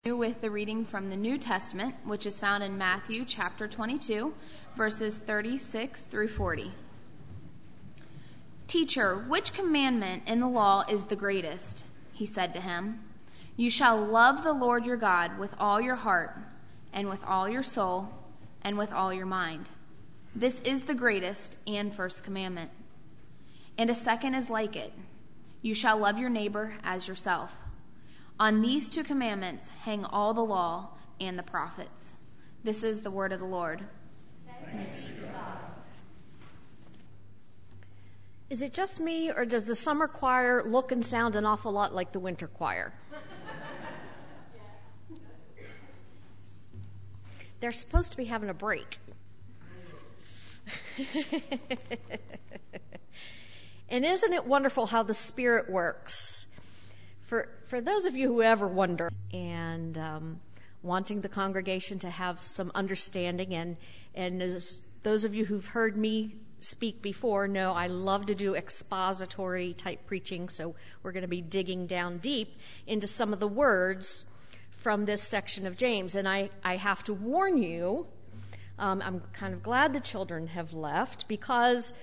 With the reading from the New Testament, which is found in Matthew chapter 22, verses 36 through 40. "Teacher, which commandment in the law is the greatest?" He said to him. "You shall love the Lord your God with all your heart, and with all your soul, and with all your mind. This is the greatest and first commandment. And a second is like it. You shall love your neighbor as yourself. On these two commandments hang all the law and the prophets." This is the word of the Lord. Thanks be to God. Is it just me, or does the summer choir look and sound an awful lot like the winter choir? They're supposed to be having a break. And isn't it wonderful how the Spirit works? For those of you who ever wonder and wanting the congregation to have some understanding, and as those of you who've heard me speak before know I love to do expository type preaching, so we're going to be digging down deep into some of the words from this section of James. And I have to warn you, I'm kind of glad the children have left, because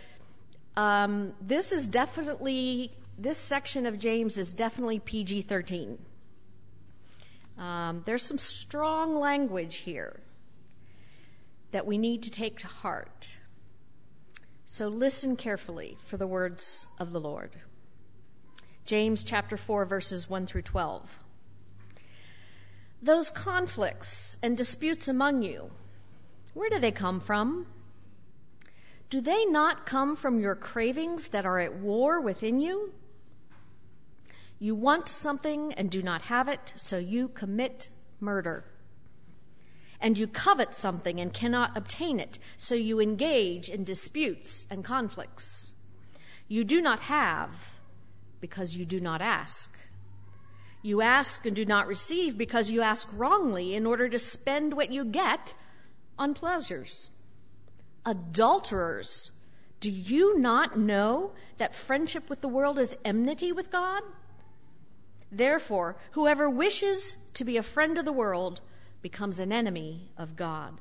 this section of James is definitely PG-13. There's some strong language here that we need to take to heart. So listen carefully for the words of the Lord. James chapter 4, verses 1 through 12. "Those conflicts and disputes among you, where do they come from? Do they not come from your cravings that are at war within you? You want something and do not have it, so you commit murder. And you covet something and cannot obtain it, so you engage in disputes and conflicts. You do not have because you do not ask. You ask and do not receive because you ask wrongly in order to spend what you get on pleasures. Adulterers, do you not know that friendship with the world is enmity with God? Therefore, whoever wishes to be a friend of the world becomes an enemy of God.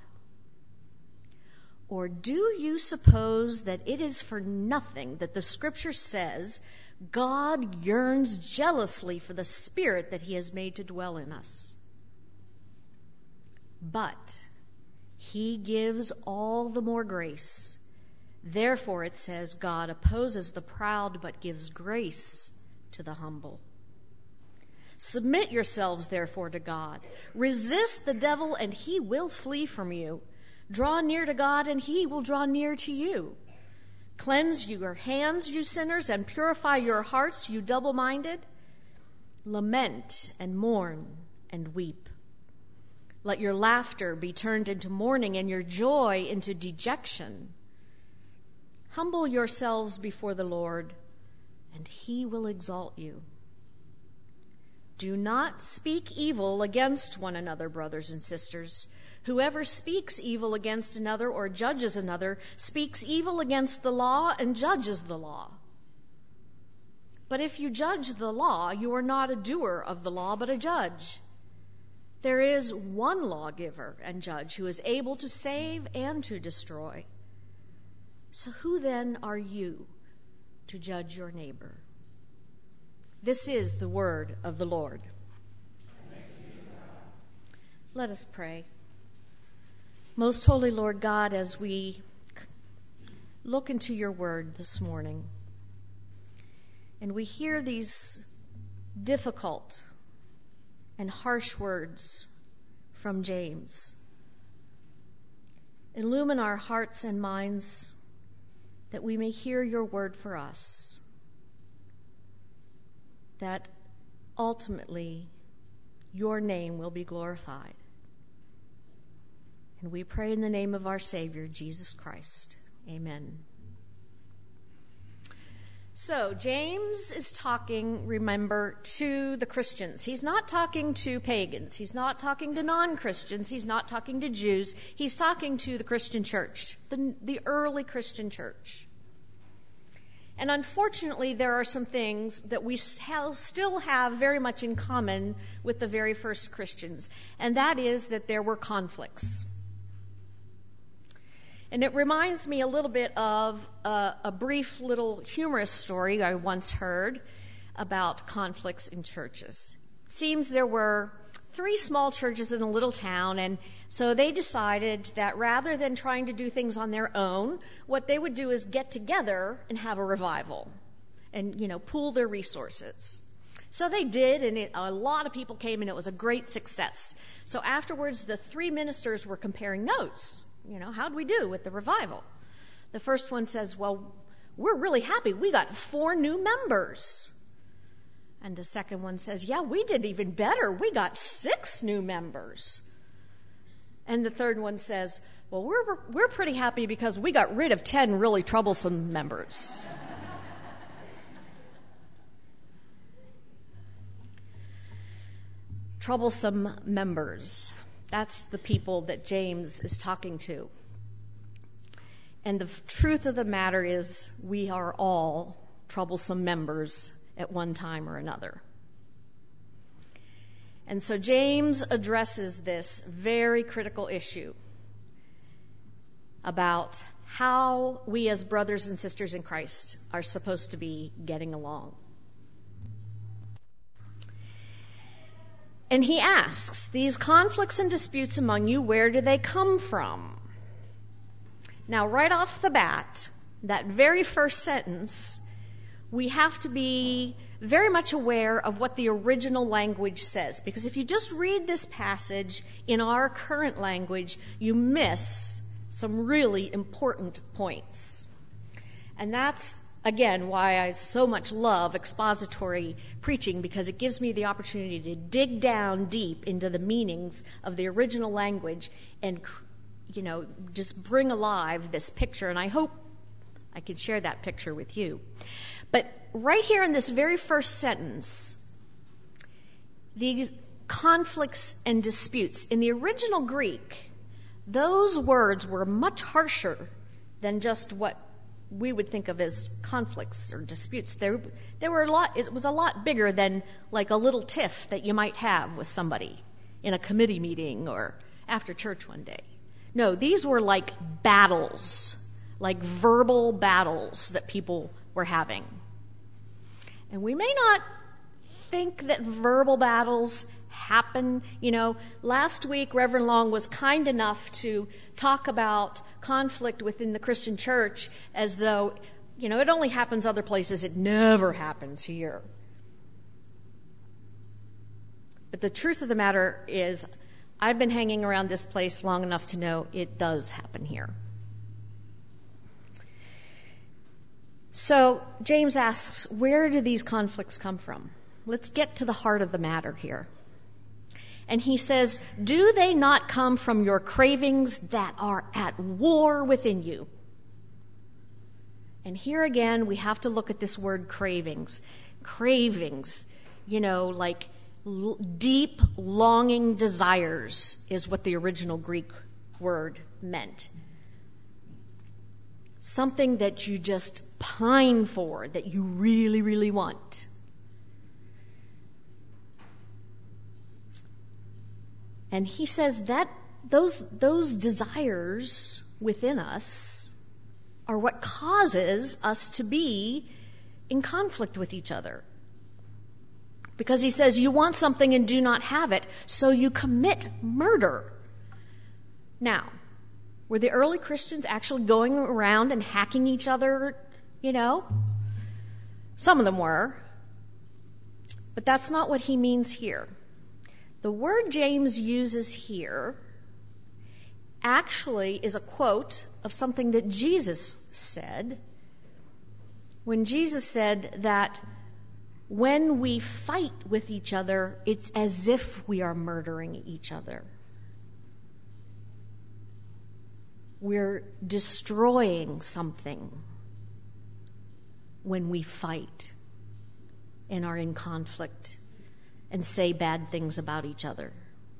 Or do you suppose that it is for nothing that the Scripture says God yearns jealously for the Spirit that He has made to dwell in us? But He gives all the more grace. Therefore, it says, God opposes the proud but gives grace to the humble. Submit yourselves, therefore, to God. Resist the devil, and he will flee from you. Draw near to God, and he will draw near to you. Cleanse your hands, you sinners, and purify your hearts, you double-minded. Lament and mourn and weep. Let your laughter be turned into mourning, and your joy into dejection. Humble yourselves before the Lord, and he will exalt you. Do not speak evil against one another, brothers and sisters. Whoever speaks evil against another or judges another speaks evil against the law and judges the law. But if you judge the law, you are not a doer of the law, but a judge. There is one lawgiver and judge who is able to save and to destroy. So who then are you to judge your neighbor? This is the word of the Lord. Let us pray. Most holy Lord God, as we look into your word this morning, and we hear these difficult and harsh words from James, illumine our hearts and minds that we may hear your word for us, that ultimately your name will be glorified. And we pray in the name of our Savior, Jesus Christ. Amen. So James is talking, remember, to the Christians. He's not talking to pagans. He's not talking to non-Christians. He's not talking to Jews. He's talking to the Christian church, the early Christian church. And unfortunately, there are some things that we still have very much in common with the very first Christians, and that is that there were conflicts. And it reminds me a little bit of a brief little humorous story I once heard about conflicts in churches. It seems there were 3 small churches in a little town, and so they decided that rather than trying to do things on their own, what they would do is get together and have a revival and, pool their resources. So they did, and a lot of people came, and it was a great success. So afterwards, the 3 ministers were comparing notes. How'd we do with the revival? The first one says, well, we're really happy. We got 4 new members. And the second one says, yeah, we did even better. We got 6 new members. And the third one says, well, we're pretty happy because we got rid of 10 really troublesome members. Troublesome members. That's the people that James is talking to. And the truth of the matter is we are all troublesome members at one time or another. And so James addresses this very critical issue about how we as brothers and sisters in Christ are supposed to be getting along. And he asks, these conflicts and disputes among you, where do they come from? Now, right off the bat, that very first sentence, we have to be very much aware of what the original language says. Because if you just read this passage in our current language, you miss some really important points. And that's, again, why I so much love expository preaching, because it gives me the opportunity to dig down deep into the meanings of the original language and, just bring alive this picture. And I hope I can share that picture with you. But right here in this very first sentence, these conflicts and disputes, in the original Greek, those words were much harsher than just what we would think of as conflicts or disputes. There were a lot. It was a lot bigger than like a little tiff that you might have with somebody in a committee meeting or after church one day. No, these were like battles, like verbal battles that people were having. And we may not think that verbal battles happen. Last week Reverend Long was kind enough to talk about conflict within the Christian church as though, it only happens other places. It never happens here. But the truth of the matter is, I've been hanging around this place long enough to know it does happen here. So James asks, where do these conflicts come from? Let's get to the heart of the matter here. And he says, do they not come from your cravings that are at war within you? And here again, we have to look at this word cravings. Cravings, like deep longing desires is what the original Greek word meant. Something that you just pine for, that you really, really want. And he says that those desires within us are what causes us to be in conflict with each other. Because he says you want something and do not have it, so you commit murder. Now, were the early Christians actually going around and hacking each other? Some of them were. But that's not what he means here. The word James uses here actually is a quote of something that Jesus said. When Jesus said that when we fight with each other, it's as if we are murdering each other. We're destroying something when we fight and are in conflict and say bad things about each other.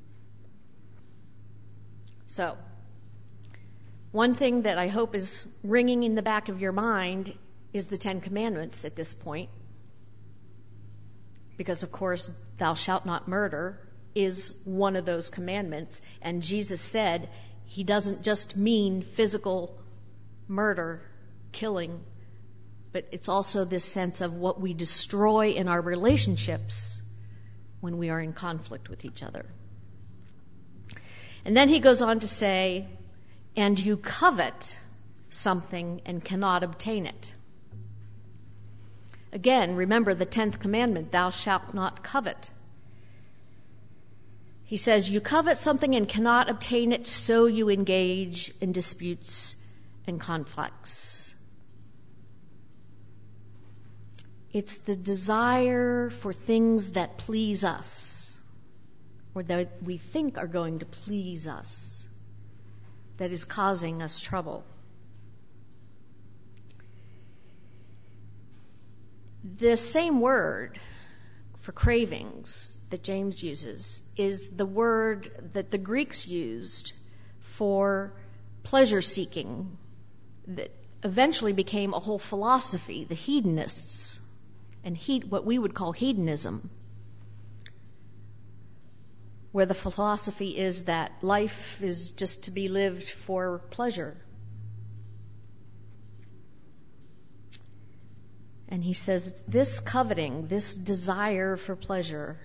So, one thing that I hope is ringing in the back of your mind is the Ten Commandments at this point. Because, of course, thou shalt not murder is one of those commandments. And Jesus said he doesn't just mean physical murder, killing, but it's also this sense of what we destroy in our relationships when we are in conflict with each other. And then he goes on to say, and you covet something and cannot obtain it. Again, remember the 10th commandment, thou shalt not covet. He says, you covet something and cannot obtain it, so you engage in disputes and conflicts. It's the desire for things that please us, or that we think are going to please us, that is causing us trouble. The same word for cravings that James uses is the word that the Greeks used for pleasure seeking that eventually became a whole philosophy, the hedonists, and what we would call hedonism, where the philosophy is that life is just to be lived for pleasure. And he says this coveting, this desire for pleasure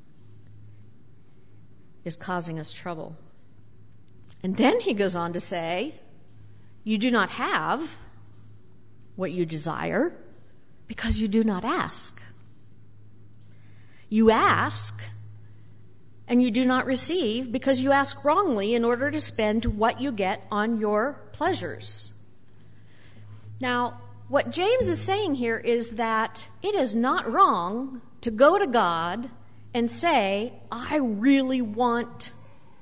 is causing us trouble. And then he goes on to say, you do not have what you desire because you do not ask. You ask and you do not receive because you ask wrongly in order to spend what you get on your pleasures. Now, what James is saying here is that it is not wrong to go to God and say, I really want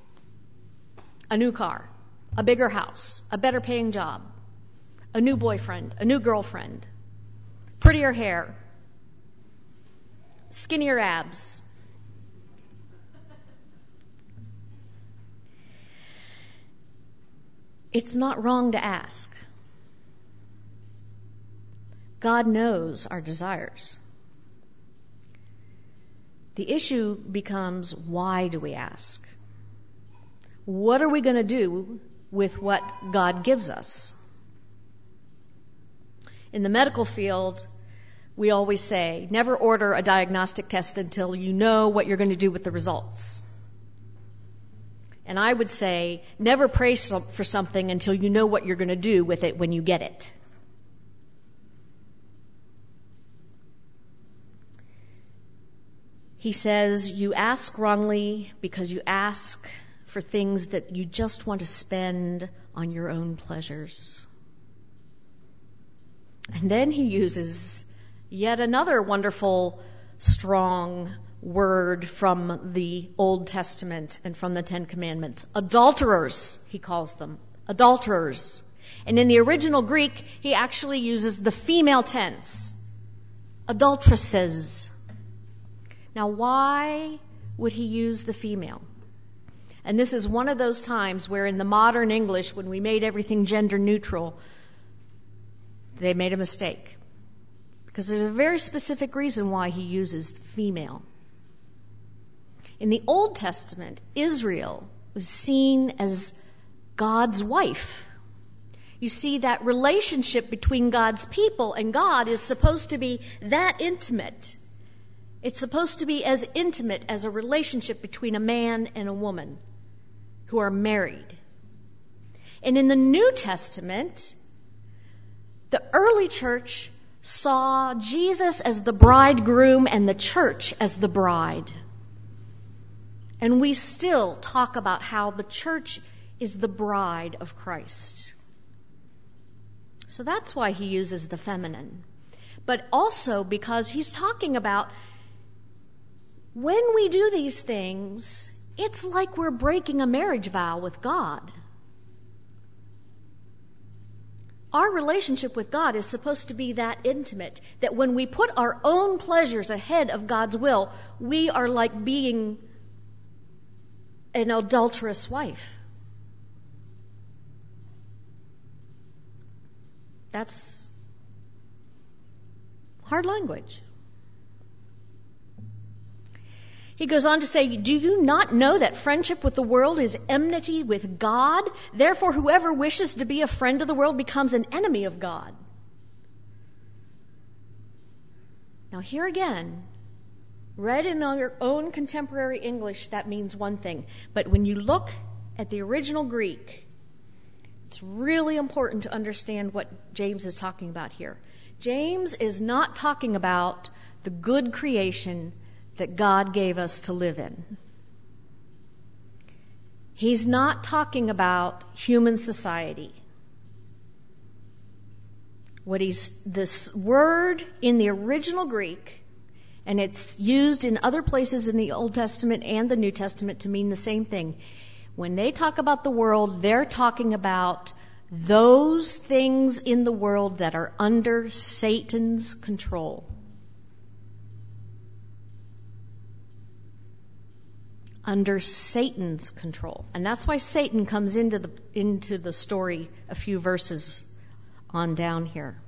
a new car, a bigger house, a better paying job, a new boyfriend, a new girlfriend, prettier hair, skinnier abs. It's not wrong to ask. God knows our desires. The issue becomes, why do we ask? What are we going to do with what God gives us? In the medical field, we always say, never order a diagnostic test until you know what you're going to do with the results. And I would say, never pray for something until you know what you're going to do with it when you get it. He says, you ask wrongly because you ask for things that you just want to spend on your own pleasures. And then he uses yet another wonderful, strong word from the Old Testament and from the Ten Commandments. Adulterers, he calls them. Adulterers. And in the original Greek, he actually uses the female tense. Adulteresses. Now, why would he use the female? And this is one of those times where in the modern English, when we made everything gender neutral, they made a mistake. Because there's a very specific reason why he uses female. In the Old Testament, Israel was seen as God's wife. You see, that relationship between God's people and God is supposed to be that intimate. It's supposed to be as intimate as a relationship between a man and a woman who are married. And in the New Testament, the early church saw Jesus as the bridegroom and the church as the bride. And we still talk about how the church is the bride of Christ. So that's why he uses the feminine. But also because he's talking about when we do these things, it's like we're breaking a marriage vow with God. Our relationship with God is supposed to be that intimate that when we put our own pleasures ahead of God's will, we are like being an adulterous wife. That's Hard language. He goes on to say, do you not know that friendship with the world is enmity with God? Therefore, whoever wishes to be a friend of the world becomes an enemy of God. Now here again, read in your own contemporary English, that means one thing. But when you look at the original Greek, it's really important to understand what James is talking about here. James is not talking about the good creation that God gave us to live in. He's not talking about human society. This word in the original Greek, and it's used in other places in the Old Testament and the New Testament to mean the same thing. When they talk about the world, they're talking about those things in the world that are under Satan's control. Under Satan's control. And that's why Satan comes into the story a few verses on down here.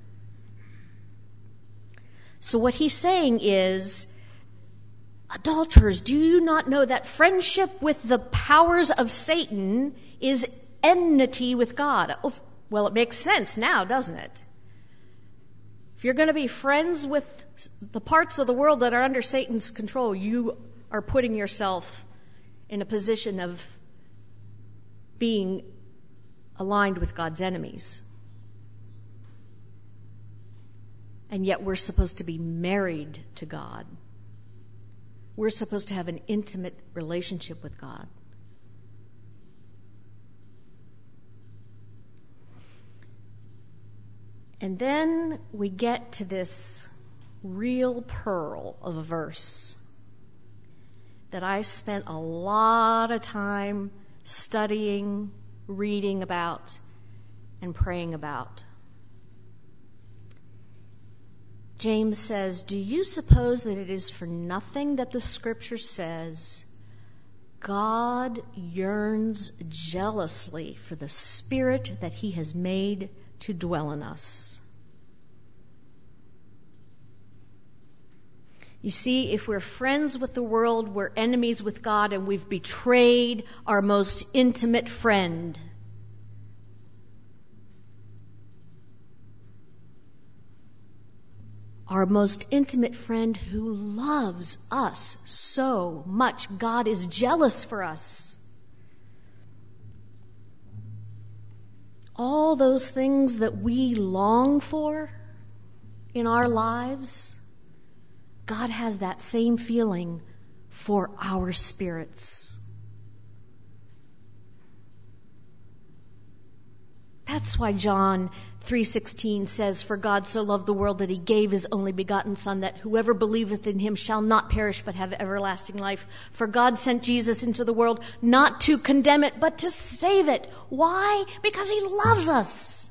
So what he's saying is, adulterers, do you not know that friendship with the powers of Satan is enmity with God? Oh, well, it makes sense now, doesn't it? If you're going to be friends with the parts of the world that are under Satan's control, you are putting yourself in a position of being aligned with God's enemies. And yet we're supposed to be married to God. We're supposed to have an intimate relationship with God. And then we get to this real pearl of a verse that I spent a lot of time studying, reading about, and praying about. James says, do you suppose that it is for nothing that the Scripture says, God yearns jealously for the Spirit that He has made to dwell in us? You see, if we're friends with the world, we're enemies with God, and we've betrayed our most intimate friend. Our most intimate friend who loves us so much. God is jealous for us. All those things that we long for in our lives, God has that same feeling for our spirits. That's why John 3:16 says, for God so loved the world that He gave His only begotten Son, that whoever believeth in Him shall not perish but have everlasting life. For God sent Jesus into the world not to condemn it, but to save it. Why? Because He loves us.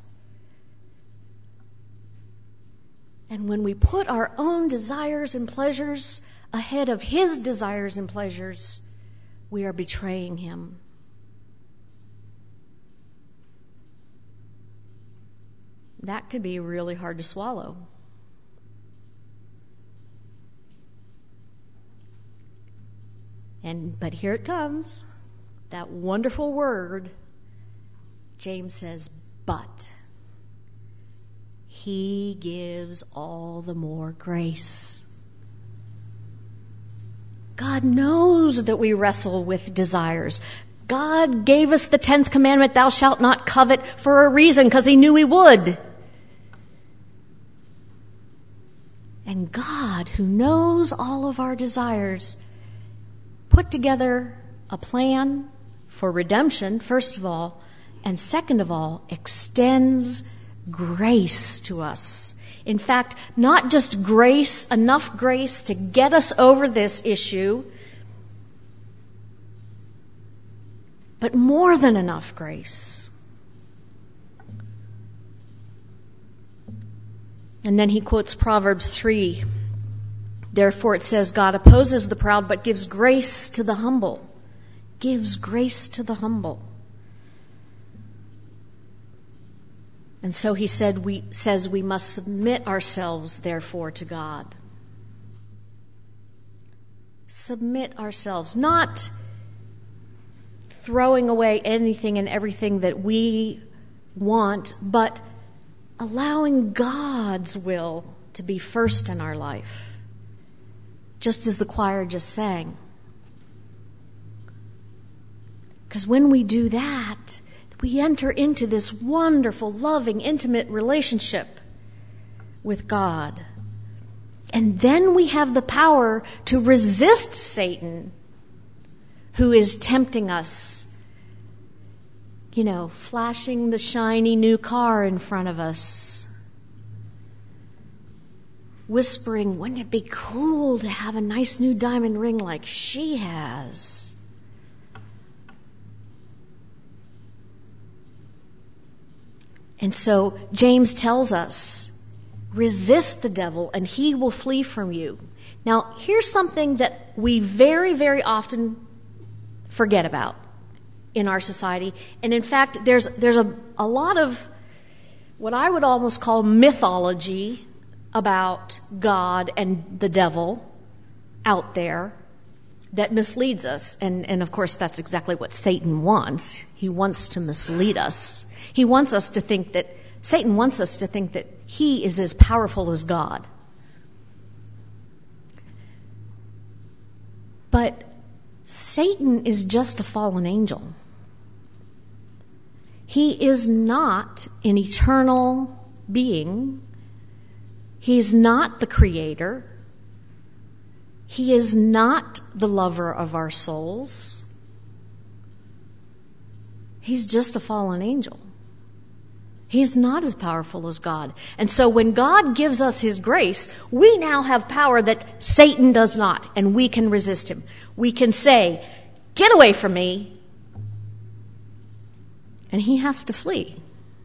And when we put our own desires and pleasures ahead of His desires and pleasures, we are betraying Him. That could be really hard to swallow. But here it comes, that wonderful word. James says, but He gives all the more grace. God knows that we wrestle with desires. God gave us the 10th commandment, thou shalt not covet, for a reason, because He knew we would. And God, who knows all of our desires, put together a plan for redemption, first of all, and second of all, extends grace to us. In fact, not just grace, enough grace to get us over this issue, but more than enough grace. And then he quotes Proverbs 3. Therefore it says, God opposes the proud, but gives grace to the humble. Gives grace to the humble. And so he says we must submit ourselves, therefore, to God. Submit ourselves, not throwing away anything and everything that we want, but allowing God's will to be first in our life, just as the choir just sang. Because when we do that, we enter into this wonderful, loving, intimate relationship with God. And then we have the power to resist Satan, who is tempting us, flashing the shiny new car in front of us, whispering, wouldn't it be cool to have a nice new diamond ring like she has? And so James tells us, resist the devil and he will flee from you. Now, here's something that we very, very often forget about in our society. And in fact, there's a lot of what I would almost call mythology about God and the devil out there that misleads us. And of course, that's exactly what Satan wants. He wants to mislead us. He wants us to think that, Satan wants us to think that he is as powerful as God. But Satan is just a fallen angel. He is not an eternal being. He is not the creator. He is not the lover of our souls. He's just a fallen angel. He's not as powerful as God. And so when God gives us his grace, we now have power that Satan does not, and we can resist him. We can say, get away from me, and he has to flee.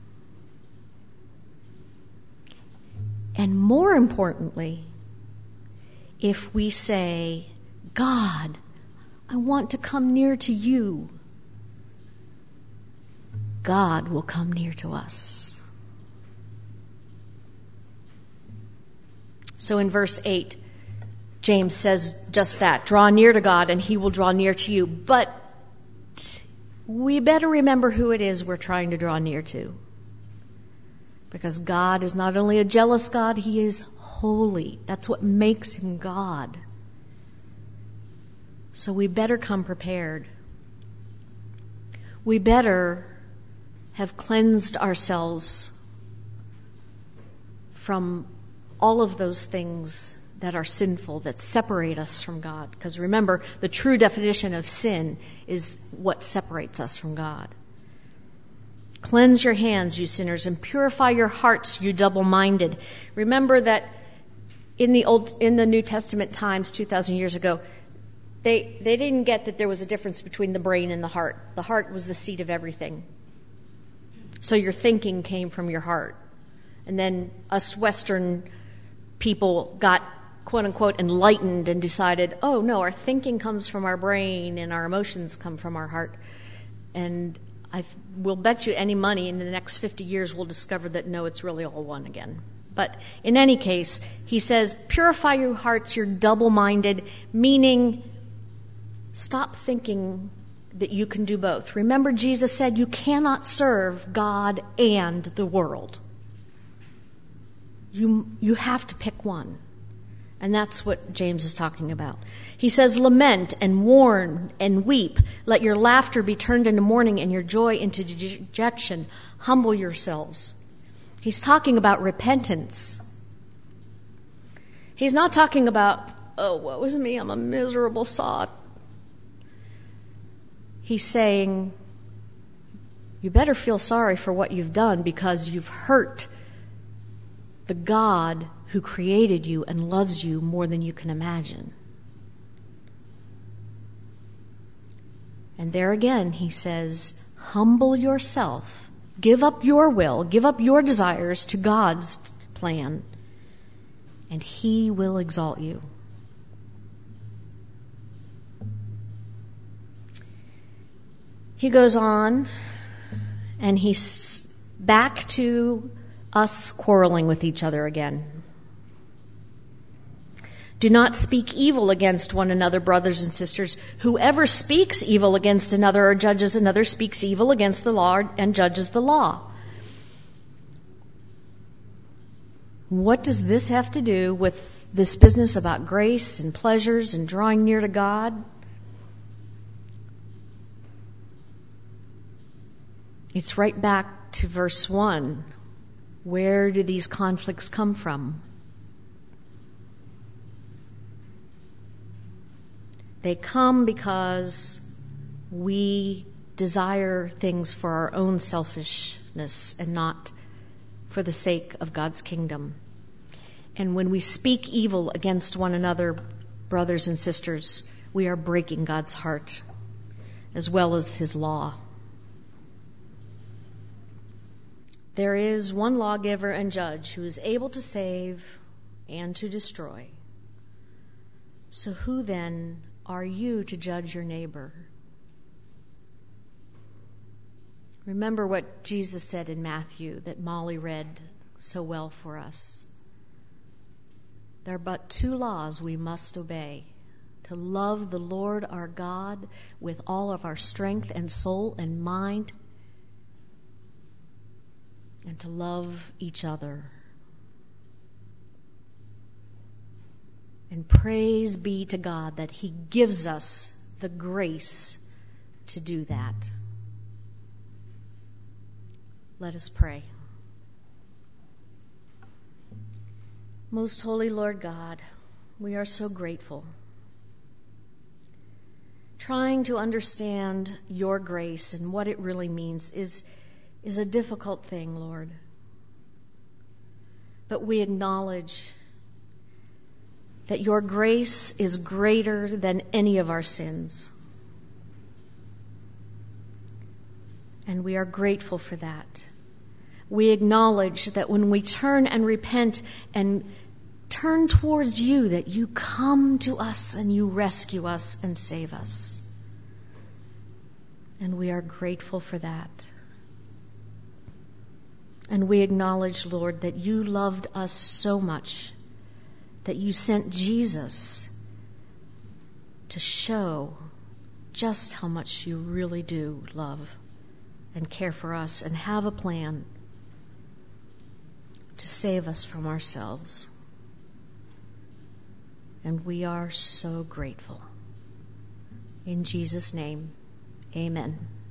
And more importantly, if we say, God, I want to come near to you, God will come near to us. So in verse 8, James says just that. Draw near to God and he will draw near to you. But we better remember who it is we're trying to draw near to. Because God is not only a jealous God, he is holy. That's what makes him God. So we better come prepared. We better have cleansed ourselves from all of those things that are sinful, that separate us from God. Because remember, the true definition of sin is what separates us from God. Cleanse your hands, you sinners, and purify your hearts, you double-minded. Remember that in the New Testament times, 2,000 years ago, they didn't get that there was a difference between the brain and the heart. The heart was the seat of everything. So your thinking came from your heart. And then us Western people got, quote unquote, enlightened and decided, oh no, our thinking comes from our brain and our emotions come from our heart. And I will bet you any money in the next 50 years we'll discover that no, it's really all one again. But in any case, he says, purify your hearts, you're double-minded, meaning stop thinking that you can do both. Remember, Jesus said you cannot serve God and the world. You have to pick one. And that's what James is talking about. He says, lament and mourn and weep. Let your laughter be turned into mourning and your joy into dejection. Humble yourselves. He's talking about repentance. He's not talking about, oh, woe is me, I'm a miserable sot. He's saying, you better feel sorry for what you've done because you've hurt the God who created you and loves you more than you can imagine. And there again, he says, humble yourself. Give up your will, give up your desires to God's plan, and he will exalt you. He goes on and he back to us quarreling with each other again. Do not speak evil against one another, brothers and sisters. Whoever speaks evil against another or judges another speaks evil against the law and judges the law. What does this have to do with this business about grace and pleasures and drawing near to God? It's right back to verse 1. Where do these conflicts come from? They come because we desire things for our own selfishness and not for the sake of God's kingdom. And when we speak evil against one another, brothers and sisters, we are breaking God's heart as well as his law. There is one lawgiver and judge who is able to save and to destroy. So who then are you to judge your neighbor? Remember what Jesus said in Matthew that Molly read so well for us. There are but two laws we must obey: to love the Lord our God with all of our strength and soul and mind, and to love each other. And praise be to God that he gives us the grace to do that. Let us pray. Most holy Lord God, we are so grateful. Trying to understand your grace and what it really means is a difficult thing, Lord. But we acknowledge that your grace is greater than any of our sins. And we are grateful for that. We acknowledge that when we turn and repent and turn towards you, that you come to us and you rescue us and save us. And we are grateful for that. And we acknowledge, Lord, that you loved us so much that you sent Jesus to show just how much you really do love and care for us and have a plan to save us from ourselves. And we are so grateful. In Jesus' name, amen.